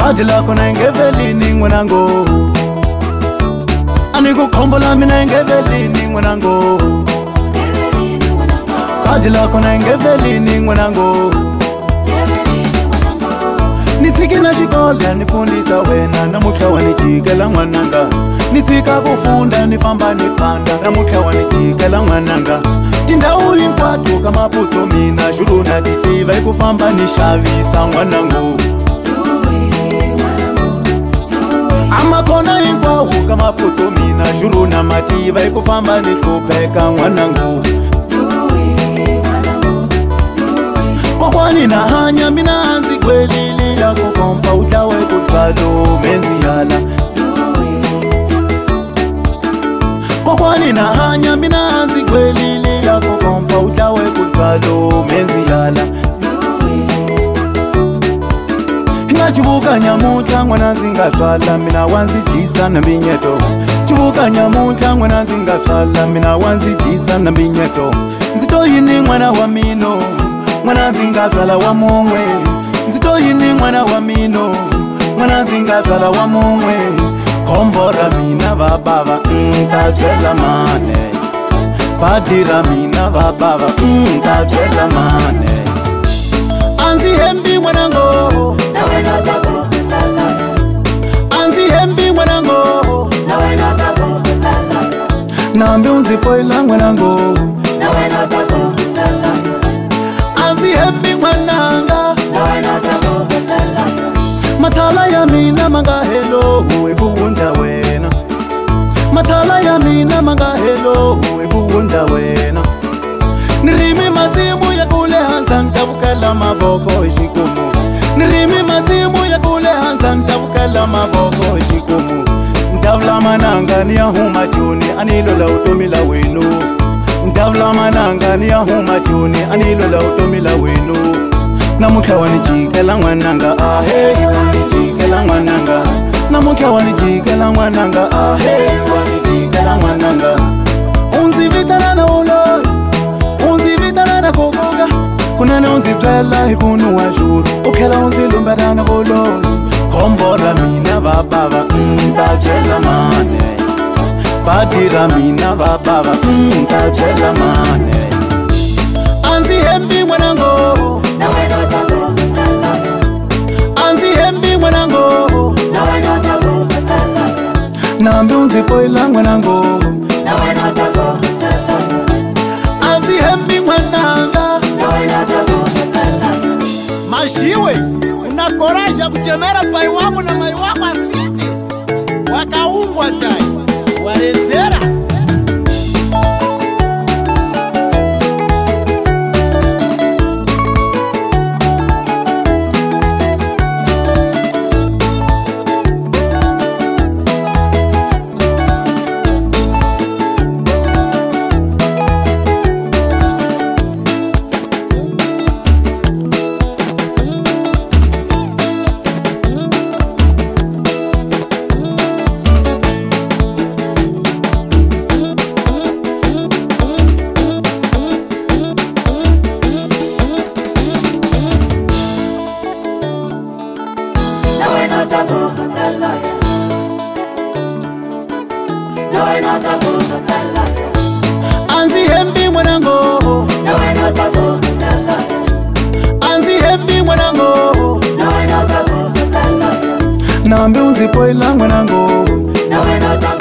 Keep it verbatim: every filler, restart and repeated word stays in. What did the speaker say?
Kadi lako na ingevelini mwanangu, anikukombola mina ingevelini mwanangu. Kadi lako na ingevelini mwanangu, nisiki na shikola nifundisa wena na mukia wanijikela mwananga. Nisika kufunda nifamba nipanda na mukia wanijikela mwananga. Tinda uli nkwatu kama puto mina shuru na ditiva ikufamba nishavisa mwanangu. Ama kona inkwa kama puto mina shuru na mativa ikufamba nikupeka mwanangu. Kwa kwani na hanya mina anzi kweli lila kukompa utawe kutalo menzi yala. Kwa kwani na hanya mina anzi kweli lila kukompa utawe kutalo menzi yala. Chivuka nyamuta mwana zinga twala mina wanzi tisa na binyeto. Chivuka nyamuta mwana zinga twala mina wanzi tisa na binyeto. Nzito yini mwana wa mino, mwana zinga twala wa mongwe. Nzito yini mwana wa mino, mwana zinga twala wa mongwe. Kombora mina vabava nkatwela mane, padira mina vabava nkatwela mane. Anzi hembi mwanango, nawe natako anzi hembi mwanango, nawe natako nambi unzipoila mwanango, nawe natako anzi hembi mwananga, nawe natako matala ya mina manga hello uwe buunda wena. Matala ya mina manga hello uwe buunda wena. Nirimi masimu ya kule hansa ntabukala maboko ishikumu. Nirimi masimu ya kule hansa ntabukala maboko ishikumu. Ndavla mananga ni ya huma juni anilola utomila wenu. Ndavla mananga ni ya huma juni anilola utomila wenu. Namukia wanijikela mwananga ahe wanijikela mwananga. Namukia wanijikela mwananga ahe wanijikela mwananga. Unzi vitana na uloi, unzi vitana na kokoga. Kunane unzi plela hikunu wa shuru, ukela unzi lumbada na uloi. Kombora mina vabava nkatwela mane, padira mina vabava nkatwela mane. Anzi hembi mwanango, nawe natako anzi hembi mwanango, nawe natako nambi unzipoila mwanango, nawe natako anzi hembi mwananga, nawe natako. Mashiwe unakoraja kuchemera pai wako na mai wako afiti wakaungwa tai walezera. Anzi hembi mwanango, nawe natako anzi hembi mwanango, nawe natako nambi unzipoila mwanango, nawe natako.